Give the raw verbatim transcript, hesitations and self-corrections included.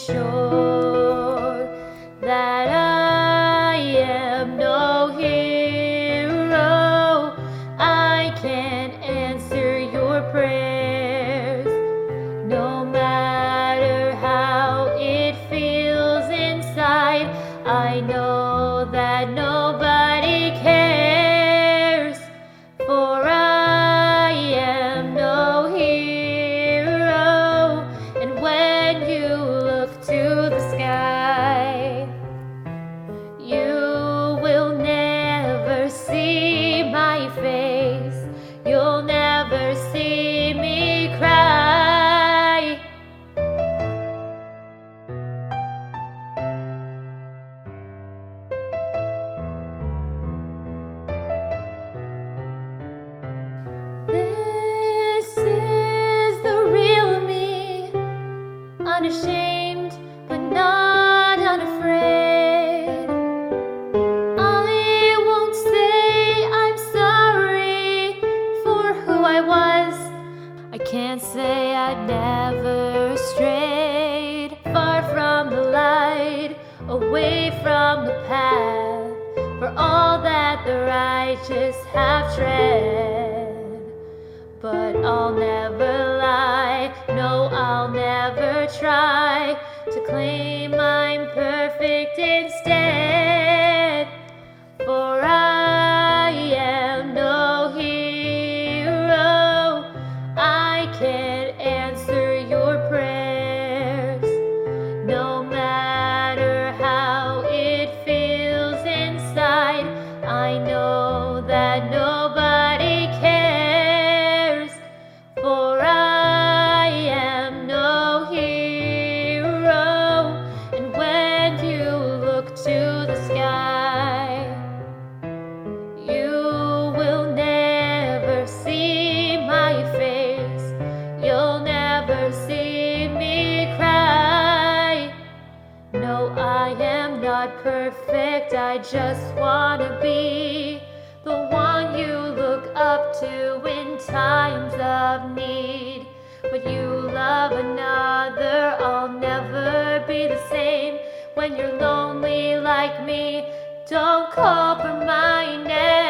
sure that I am no hero. I can't answer your prayers, no matter how it feels inside. I know that nobody cares, for I am no hero. And when you look to the sky, you will never see my face. You'll never see me cry. This is the real me, unashamed but not unafraid. I won't say I'm sorry for who I was. I can't say I'd never strayed far from the light, away from the path, for all that the righteous have tread. But I'll never lie, no, I'll never try to claim I'm perfect instead, for I am no hero. I can't answer your prayers, no matter how it feels inside. I know that nobody cares, for I am no hero. And when you look to the sky, you will never see my face. You'll never see me cry. No, I am not perfect. I just wanna be the one you look up to in times of need. But you love another, I'll never be the same. When you're lonely like me, don't call for my name.